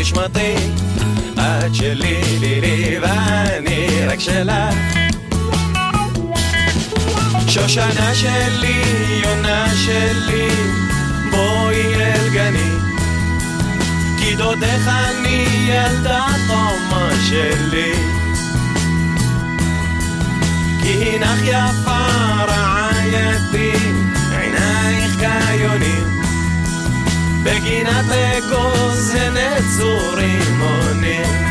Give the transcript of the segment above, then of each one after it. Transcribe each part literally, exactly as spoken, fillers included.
נשמתי, את שלי לי לי ואני רק שלך. שושנה שלי, יונה שלי, בואי אל גני, כי דודך אני ילדה תומה שלי. כי הינך יפה רעייתי, עינייך כיונים, בגינת אגוז הנצורים עונים.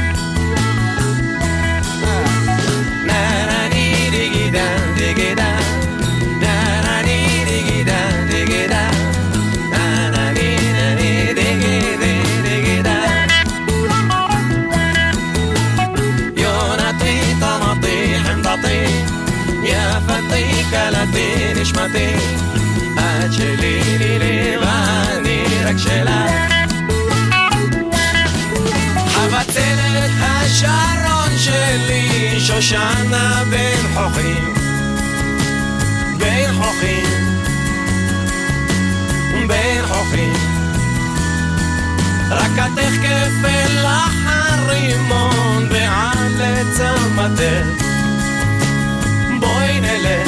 נרני דיגידה דיגידה, נרני דיגידה דיגידה, נרני נרני דיגידה דיגידה. יונתי תמתי חמדתי, יפתי קלתי נשמתי, את שלי לי לי ואני רק שלך. חבצלת השרון שלי, שושנה בין חוכים, בין חוכים, בין חוכים. רקתך כפל החרימון ועל צמתך, בואי נלך.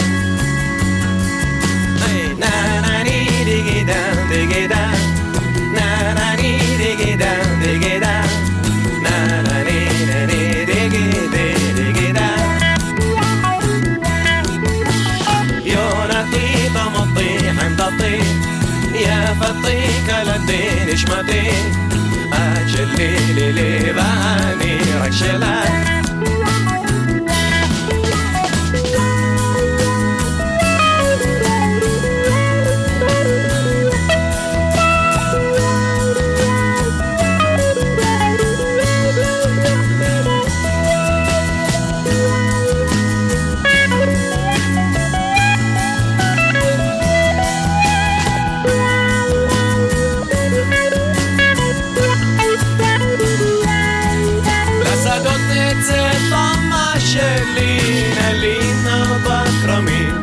נרני דיגידה דיגידה, נרני דיגידה דיגידה, נרני נרני דיגידה דיגידה. יונתי תמתי חמדתי, יפתי קלתי נשמתי, את שלי לי לי ואני רק שלך. שלי נלינה בקרמים,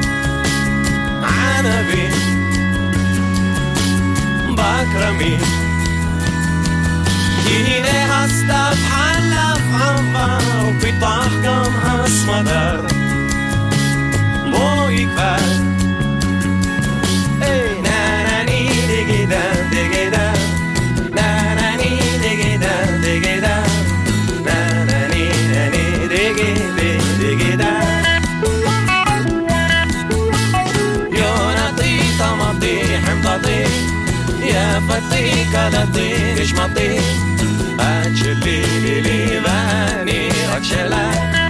ענבים בקרמים, כי הנה הסתיו חלף עבר ופיתח גם הסמדר. בואי כבר נרני דיגידה דיגידה, נרני דיגידה דיגידה, נרני נרני דיגידה דיגידה. יונתי תמתי חמדתי, יפתי קלתי נשמתי, את שלי לי לי ואני רק שלך.